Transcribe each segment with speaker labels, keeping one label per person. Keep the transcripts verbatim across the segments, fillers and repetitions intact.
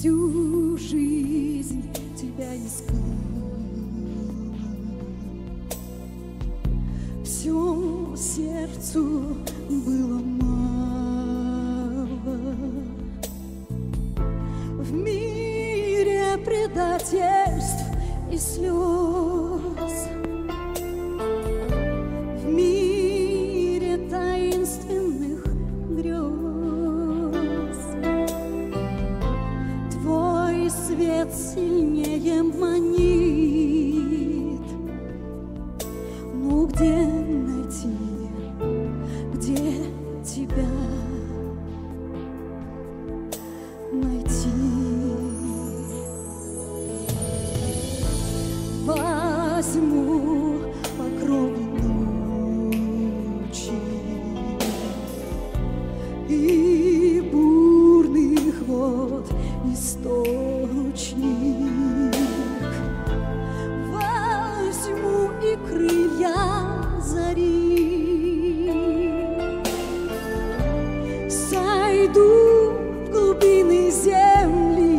Speaker 1: всю жизнь тебя искал. Всему сердцу было мало. В мире предательств и слез, в мире таинственных грез, твой свет сильнее манит. Ну где найти, где тебя найти? Возьму покровы ночи и бурных вод источник, возьму и крылья зари, сойду в глубины земли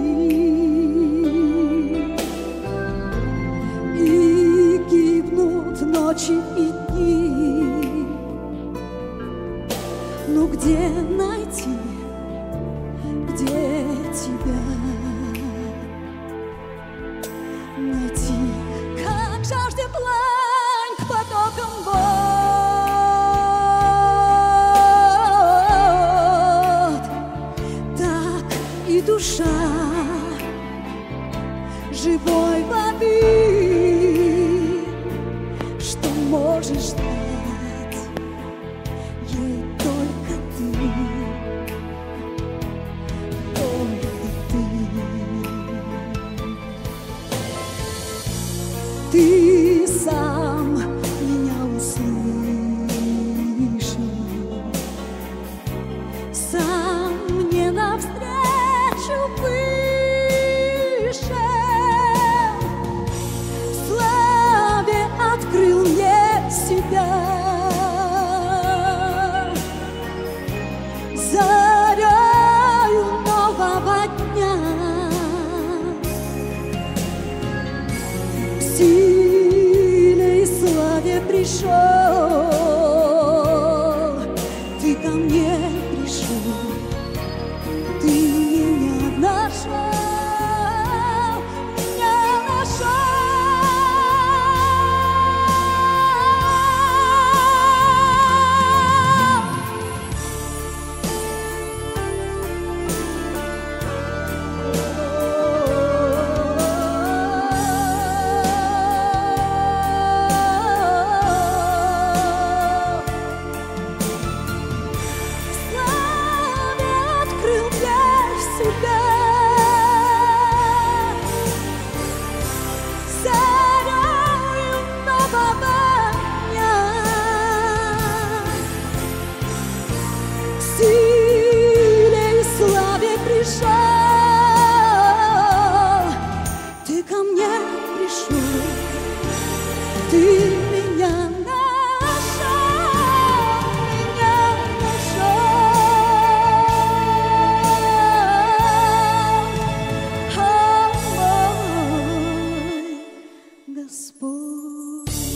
Speaker 1: и гибнут ночи и дни. Но где найти, где тебя найти? Как жажде плань к потокам вод, так и душа живой воды, что можешь дать ей только ты, только ты. Ты сам меня услышал, сам мне навстречу вышел, в славе открыл мне себя, зарею нового дня. В силе и славе пришел, ты ко мне пришел, ты меня нашел, меня нашел. Ты ко мне пришел, ты меня нашел, меня нашел, о мой Господь.